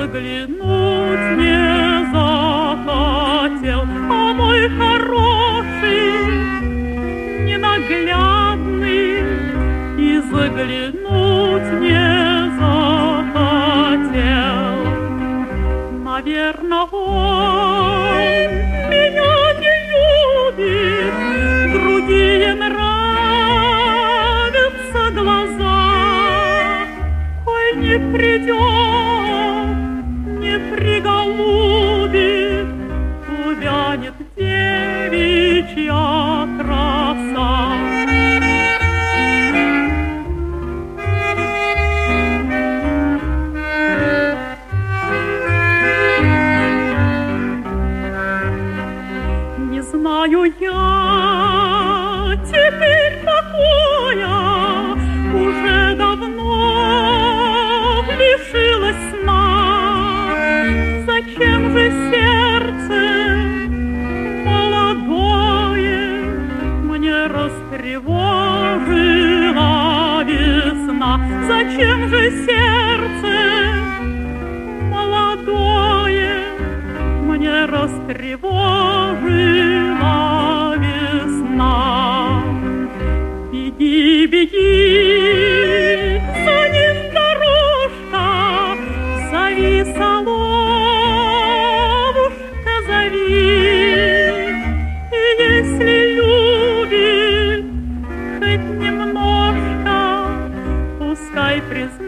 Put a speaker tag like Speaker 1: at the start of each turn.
Speaker 1: заглянуть не захотел, а мой хороший, ненаглядный, и заглянуть не захотел. Наверно, он меня не любит, другие нравятся глаза. Ой, не придет, не приголубит, увянет девичья краса. Не знаю я теперь покоя, уже давно лишилась сна. Зачем же сердце молодое мне растревожила весна? Зачем же сердце молодое мне растревожила весна? Беги, беги, за ним дорожка, зови, соловушка, зови. И если любит хоть немножко, пускай признает.